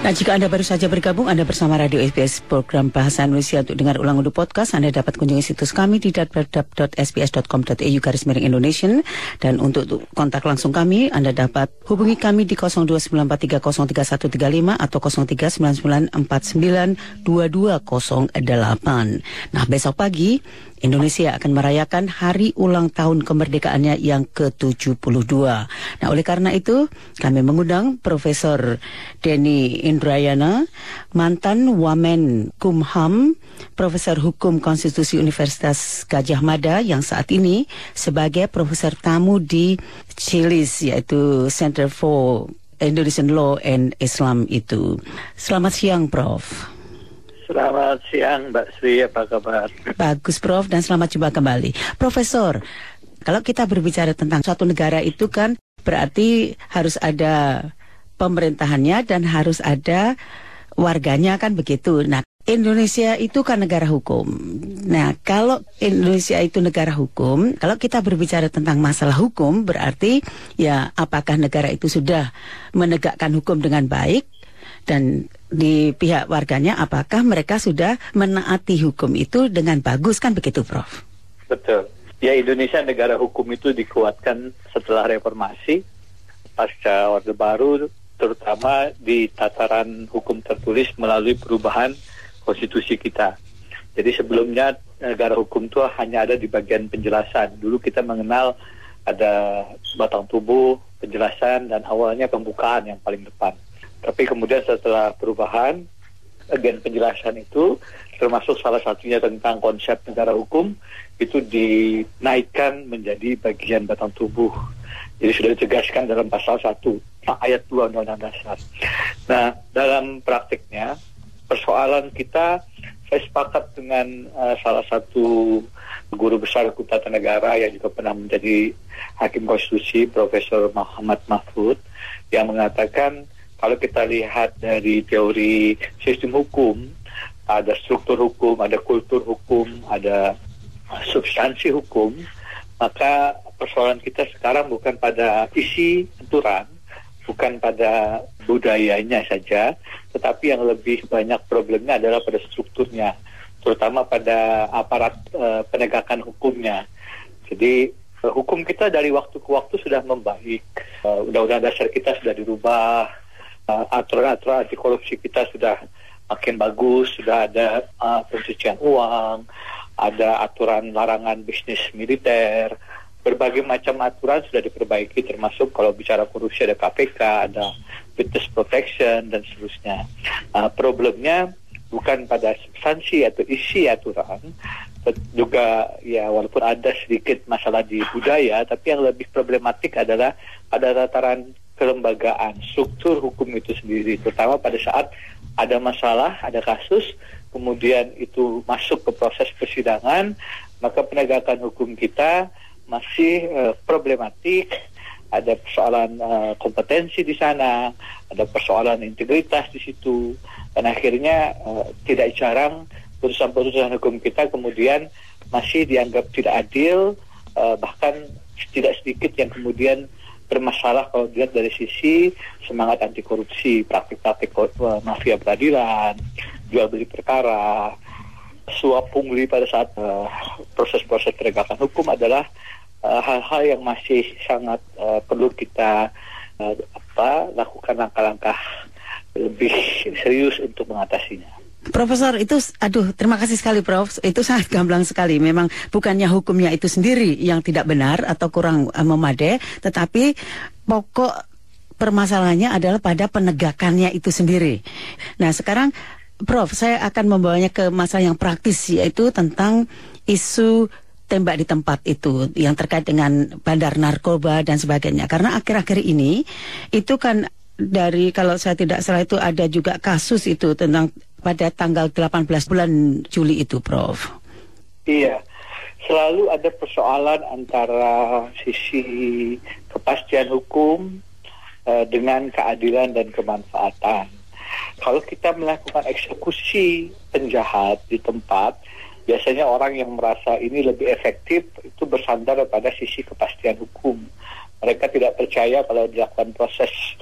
Nah, jika Anda baru saja bergabung, Anda bersama Radio SBS Program Bahasa Indonesia. Untuk dengar ulang untuk podcast, Anda dapat kunjungi situs kami di www.sbs.com.au/Indonesian. Dan untuk kontak langsung kami, Anda dapat hubungi kami di 0294303135 atau 0399492208. Nah, besok pagi Indonesia akan merayakan hari ulang tahun kemerdekaannya yang ke-72. Nah, oleh karena itu, kami mengundang Profesor Denny Indrayana, mantan Wamen Kumham, Profesor Hukum Konstitusi Universitas Gadjah Mada yang saat ini sebagai Profesor tamu di CILIS, yaitu Center for Indonesian Law and Islam itu. Selamat siang, Prof. Selamat siang, Mbak Sri, apa kabar? Bagus, Prof, dan selamat jumpa kembali. Profesor, kalau kita berbicara tentang suatu negara itu kan berarti harus ada pemerintahannya dan harus ada warganya, kan begitu. Nah, Indonesia itu kan negara hukum. Nah, kalau Indonesia itu negara hukum, kalau kita berbicara tentang masalah hukum, berarti ya apakah negara itu sudah menegakkan hukum dengan baik? Dan di pihak warganya, apakah mereka sudah menaati hukum itu dengan bagus, kan begitu, Prof? Betul. Ya, Indonesia negara hukum itu dikuatkan setelah reformasi, pasca Orde Baru, terutama di tataran hukum tertulis melalui perubahan konstitusi kita. Jadi sebelumnya negara hukum itu hanya ada di bagian penjelasan. Dulu kita mengenal ada batang tubuh, penjelasan, dan awalnya pembukaan yang paling depan. Tapi kemudian setelah perubahan, bagian penjelasan itu, termasuk salah satunya tentang konsep negara hukum, itu dinaikkan menjadi bagian batang tubuh. Jadi sudah ditegaskan dalam pasal 1, ayat 2 Undang-Undang Dasar. Nah, dalam praktiknya, persoalan kita, saya sepakat dengan salah satu guru besar hukum tata negara yang juga pernah menjadi hakim konstitusi, Profesor Muhammad Mahfud, yang mengatakan, kalau kita lihat dari teori sistem hukum, ada struktur hukum, ada kultur hukum, ada substansi hukum, maka persoalan kita sekarang bukan pada isi aturan, bukan pada budayanya saja, tetapi yang lebih banyak problemnya adalah pada strukturnya, terutama pada aparat penegakan hukumnya. Jadi hukum kita dari waktu ke waktu sudah membaik, undang-undang dasar kita sudah dirubah, aturan-aturan anti korupsi kita sudah makin bagus, sudah ada pencucian uang, ada aturan larangan bisnis militer, berbagai macam aturan sudah diperbaiki, termasuk kalau bicara korupsi ada KPK, ada witness protection, dan seterusnya. Problemnya bukan pada substansi atau isi aturan, juga ya walaupun ada sedikit masalah di budaya, tapi yang lebih problematik adalah pada tataran kelembagaan, struktur hukum itu sendiri, terutama pada saat ada masalah, ada kasus, kemudian itu masuk ke proses persidangan, maka penegakan hukum kita masih problematik, ada persoalan kompetensi di sana, ada persoalan integritas di situ, dan akhirnya tidak jarang putusan-putusan hukum kita kemudian masih dianggap tidak adil, bahkan tidak sedikit yang kemudian bermasalah kalau dilihat dari sisi semangat anti korupsi, praktik-praktik mafia peradilan, jual beli perkara, suap pungli pada saat proses-proses penegakan hukum adalah hal-hal yang masih sangat perlu kita lakukan langkah-langkah lebih serius untuk mengatasinya. Profesor, itu, terima kasih sekali, Prof. Itu sangat gamblang sekali. Memang bukannya hukumnya itu sendiri yang tidak benar atau kurang memadai, tetapi pokok permasalahannya adalah pada penegakannya itu sendiri. Nah, sekarang, Prof, saya akan membawanya ke masalah yang praktis, yaitu tentang isu tembak di tempat itu, yang terkait dengan bandar narkoba dan sebagainya. Karena akhir-akhir ini, itu kan dari, kalau saya tidak salah itu ada juga kasus itu tentang pada tanggal 18 bulan Juli itu, Prof. Iya, selalu ada persoalan antara sisi kepastian hukum dengan keadilan dan kemanfaatan. Kalau kita melakukan eksekusi penjahat di tempat, biasanya orang yang merasa ini lebih efektif itu bersandar pada sisi kepastian hukum. Mereka tidak percaya kalau dilakukan proses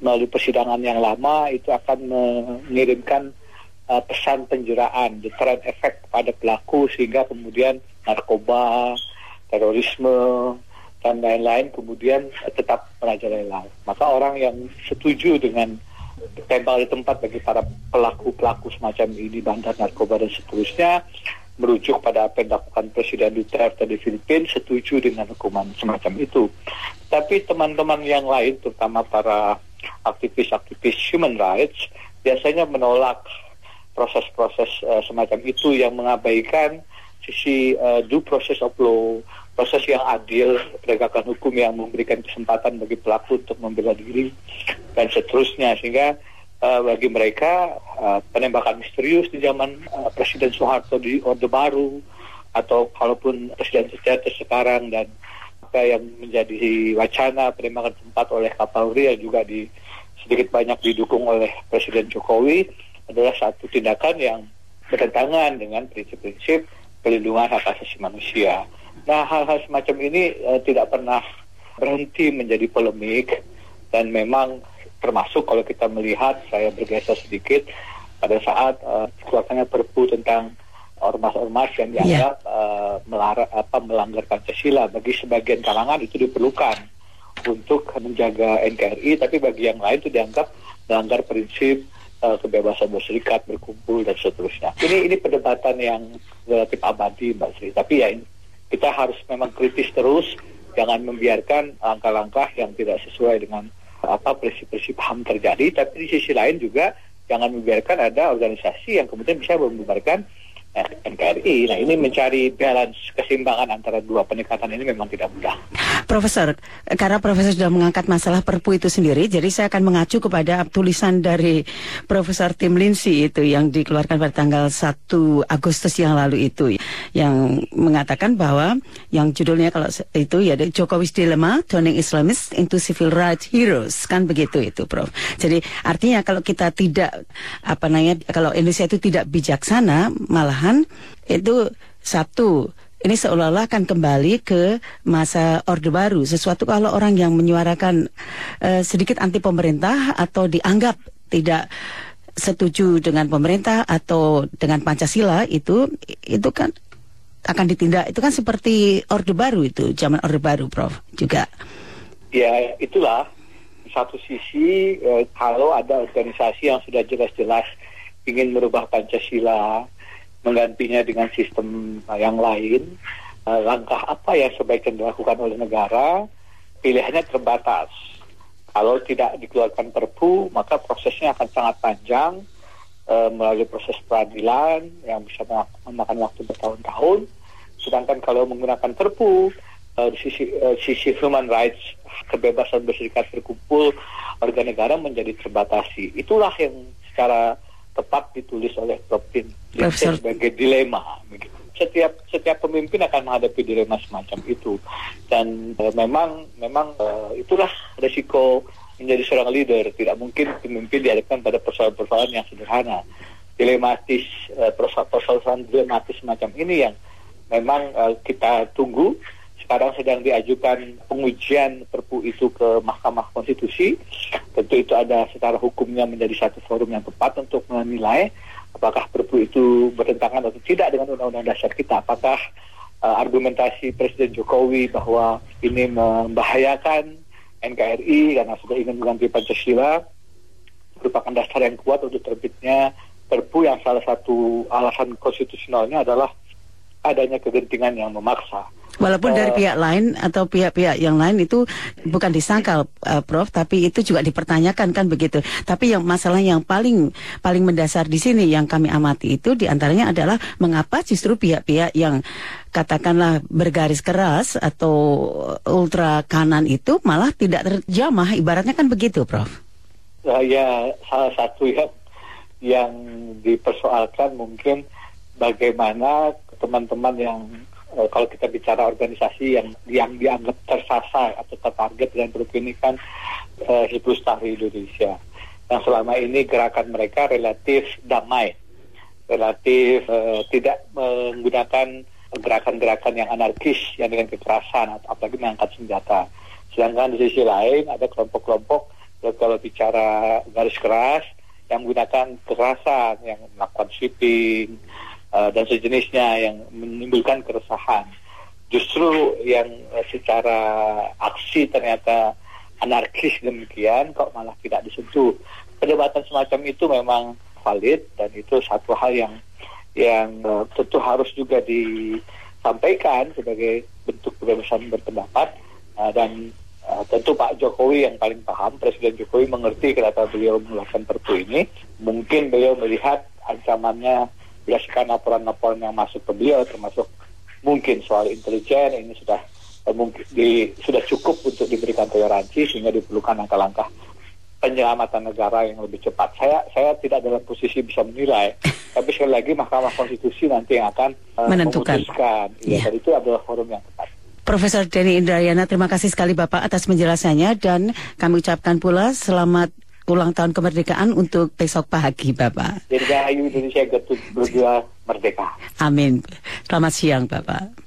melalui persidangan yang lama itu akan mengirimkan pesan penjeraan, deterrent effect pada pelaku, sehingga kemudian narkoba, terorisme, dan lain-lain kemudian tetap merajalela. Maka orang yang setuju dengan tembak di tempat bagi para pelaku-pelaku semacam ini, bandar narkoba dan seterusnya, merujuk pada apa yang dilakukan Presiden Duterte di Filipina, setuju dengan hukuman semacam itu. Tapi teman-teman yang lain, terutama para aktivis-aktivis human rights, biasanya menolak proses-proses semacam itu yang mengabaikan sisi due process of law, proses yang adil, penegakan hukum yang memberikan kesempatan bagi pelaku untuk membela diri dan seterusnya. Sehingga bagi mereka penembakan misterius di zaman Presiden Soeharto di Orde Baru, atau kalaupun Presiden Duterte sekarang, dan apa yang menjadi wacana penembakan tempat oleh Kapolri yang juga sedikit banyak didukung oleh Presiden Jokowi, adalah satu tindakan yang bertentangan dengan prinsip-prinsip pelindungan hak asasi manusia. Nah, hal-hal semacam ini tidak pernah berhenti menjadi polemik, dan memang termasuk kalau kita melihat, saya bergeser sedikit, pada saat keluarnya Perpu tentang ormas-ormas yang dianggap melanggar Pancasila. Bagi sebagian kalangan itu diperlukan untuk menjaga NKRI, tapi bagi yang lain itu dianggap melanggar prinsip kebebasan berserikat, berkumpul, dan seterusnya. Ini perdebatan yang relatif abadi, Mbak Sri. Tapi ya kita harus memang kritis terus, jangan membiarkan langkah-langkah yang tidak sesuai dengan prinsip-prinsip HAM terjadi. Tapi di sisi lain juga jangan membiarkan ada organisasi yang kemudian bisa membubarkan NKRI. Nah, ini mencari balance, keseimbangan antara dua pendekatan ini memang tidak mudah. Profesor, karena Profesor sudah mengangkat masalah Perpu itu sendiri, jadi saya akan mengacu kepada tulisan dari Profesor Tim Lindsay itu yang dikeluarkan pada tanggal 1 Agustus yang lalu itu, yang mengatakan bahwa yang judulnya kalau itu ya Jokowi's Dilemma, Turning Islamists into Civil Rights Heroes, kan begitu itu, Prof. Jadi artinya kalau kita tidak kalau Indonesia itu tidak bijaksana, malahan itu satu, ini seolah-olah akan kembali ke masa Orde Baru. Sesuatu kalau orang yang menyuarakan sedikit anti pemerintah atau dianggap tidak setuju dengan pemerintah atau dengan Pancasila, itu kan akan ditindak. Itu kan seperti Orde Baru itu, zaman Orde Baru, Prof. juga. Ya, itulah satu sisi kalau ada organisasi yang sudah jelas-jelas ingin merubah Pancasila, menggantinya dengan sistem yang lain, langkah apa yang sebaiknya dilakukan oleh negara, pilihannya terbatas. Kalau tidak dikeluarkan Perpu, maka prosesnya akan sangat panjang, melalui proses peradilan yang bisa memakan waktu bertahun-tahun. Sedangkan kalau menggunakan Perpu, sisi human rights, kebebasan berserikat, berkumpul, warga negara menjadi terbatasi. Itulah yang secara tepat ditulis oleh Prof. Tim sebagai dilema. Setiap pemimpin akan menghadapi dilema semacam itu, dan memang itulah resiko menjadi seorang leader. Tidak mungkin pemimpin dihadapkan pada persoalan-persoalan yang sederhana, dilematis, persoalan dilematis semacam ini yang memang kita tunggu. Sekarang sedang diajukan pengujian Perpu itu ke Mahkamah Konstitusi. Tentu itu ada secara hukumnya menjadi satu forum yang tepat untuk menilai apakah Perpu itu bertentangan atau tidak dengan Undang-Undang Dasar kita. Apakah argumentasi Presiden Jokowi bahwa ini membahayakan NKRI karena sudah ingin mengganti Pancasila merupakan dasar yang kuat untuk terbitnya Perpu yang salah satu alasan konstitusionalnya adalah adanya kegentingan yang memaksa. Walaupun dari pihak lain atau pihak-pihak yang lain itu bukan disangkal, Prof, tapi itu juga dipertanyakan, kan begitu. Tapi yang masalah yang paling mendasar di sini yang kami amati itu diantaranya adalah mengapa justru pihak-pihak yang katakanlah bergaris keras atau ultra kanan itu malah tidak terjamah, ibaratnya kan begitu, Prof. Ya, salah satu yang dipersoalkan mungkin bagaimana teman-teman yang kalau kita bicara organisasi yang dianggap tersasar atau tertarget dengan Perpu ini kan Hizbut Tahrir Indonesia, yang selama ini gerakan mereka relatif damai, relatif tidak menggunakan gerakan-gerakan yang anarkis yang dengan kekerasan atau apalagi mengangkat senjata. Sedangkan di sisi lain ada kelompok-kelompok kalau bicara garis keras, yang menggunakan kekerasan, yang melakukan sweeping dan sejenisnya yang menimbulkan keresahan. Justru yang secara aksi ternyata anarkis demikian kok malah tidak disentuh. Perdebatan semacam itu memang valid dan itu satu hal yang tentu harus juga disampaikan sebagai bentuk kebebasan berpendapat, dan tentu Pak Jokowi yang paling paham, Presiden Jokowi mengerti kenapa beliau mengeluarkan Perpu ini. Mungkin beliau melihat ancamannya berdasarkan laporan-laporan yang masuk ke beliau, termasuk mungkin soal intelijen ini sudah cukup untuk diberikan toleransi, sehingga diperlukan langkah-langkah penyelamatan negara yang lebih cepat. Saya tidak dalam posisi bisa menilai, tapi sekali lagi Mahkamah Konstitusi nanti yang akan memutuskan. Ya, dan itu adalah forum yang tepat. Profesor Denny Indrayana, terima kasih sekali Bapak atas penjelasannya, dan kami ucapkan pula selamat ulang tahun kemerdekaan untuk besok pagi Bapak. Dirgahayu Indonesia ke-72 merdeka. Amin. Selamat siang Bapak.